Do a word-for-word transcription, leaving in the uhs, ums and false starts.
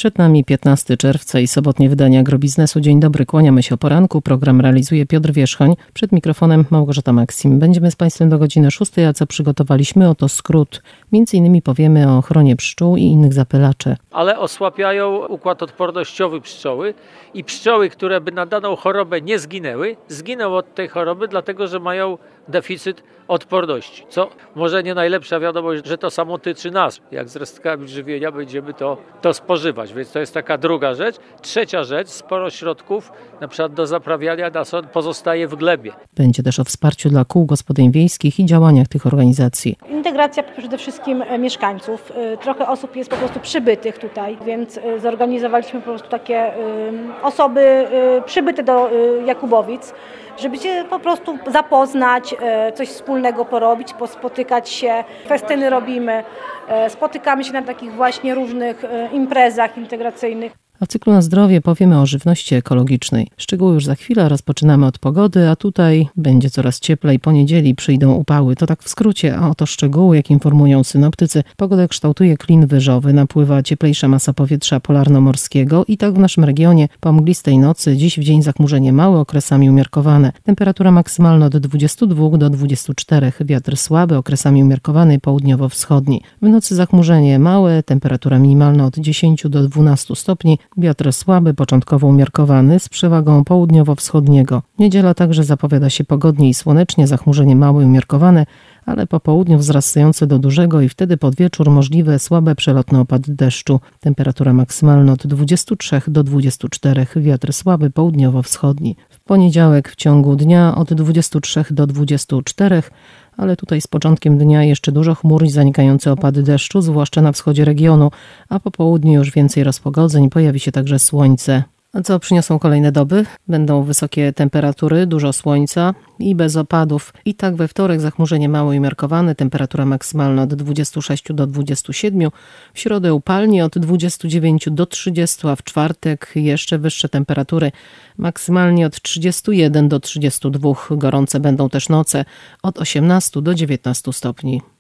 Przed nami piętnastego czerwca i sobotnie wydanie Agrobiznesu. Dzień dobry, kłaniamy się o poranku. Program realizuje Piotr Wierzchoń. Przed mikrofonem Małgorzata Maksim. Będziemy z Państwem do godziny szóstej, a co przygotowaliśmy? Oto skrót. Między innymi powiemy o ochronie pszczół i innych zapylaczy. Ale osłabiają układ odpornościowy pszczoły i pszczoły, które by na daną chorobę nie zginęły, zginą od tej choroby, dlatego że mają deficyt odporności. Co może nie najlepsza wiadomość, że to samo tyczy nas. Jak z resztkami żywienia będziemy to, to spożywać, więc to jest taka druga rzecz. Trzecia rzecz, sporo środków, na przykład do zaprawiania nasion, pozostaje w glebie. Będzie też o wsparciu dla kół gospodyń wiejskich i działaniach tych organizacji. Integracja przede wszystkim mieszkańców. Trochę osób jest po prostu przybytych tutaj, więc zorganizowaliśmy po prostu takie osoby przybyte do Jakubowic, żeby się po prostu zapoznać, coś wspólnego porobić, pospotykać się. Festyny robimy, spotykamy się na takich właśnie różnych imprezach integracyjnych. A w cyklu Na zdrowie powiemy o żywności ekologicznej. Szczegóły już za chwilę, rozpoczynamy od pogody, a tutaj będzie coraz cieplej. Po niedzieli przyjdą upały. To tak w skrócie, a oto szczegóły, jak informują synoptycy. Pogodę kształtuje klin wyżowy, napływa cieplejsza masa powietrza polarnomorskiego i tak w naszym regionie po mglistej nocy, dziś w dzień zachmurzenie małe, okresami umiarkowane. Temperatura maksymalna od dwudziestu dwóch do dwudziestu czterech, wiatr słaby, okresami umiarkowany, południowo-wschodni. W nocy zachmurzenie małe, temperatura minimalna od dziesięciu do dwunastu stopni. Wiatr słaby, początkowo umiarkowany, z przewagą południowo-wschodniego. Niedziela także zapowiada się pogodnie i słonecznie, zachmurzenie małe i umiarkowane, ale po południu wzrastające do dużego i wtedy pod wieczór możliwe słabe przelotne opady deszczu. Temperatura maksymalna od dwudziestu trzech do dwudziestu czterech, wiatr słaby, południowo-wschodni. W poniedziałek w ciągu dnia od dwudziestu trzech do dwudziestu czterech, ale tutaj z początkiem dnia jeszcze dużo chmur i zanikające opady deszczu, zwłaszcza na wschodzie regionu, a po południu już więcej rozpogodzeń, pojawi się także słońce. A co przyniosą kolejne doby? Będą wysokie temperatury, dużo słońca i bez opadów. I tak we wtorek zachmurzenie małe i umiarkowane, temperatura maksymalna od dwudziestu sześciu do dwudziestu siedmiu, w środę upalnie od dwudziestu dziewięciu do trzydziestu, a w czwartek jeszcze wyższe temperatury, maksymalnie od trzydziestu jeden do trzydziestu dwóch. Gorące będą też noce od osiemnastu do dziewiętnastu stopni.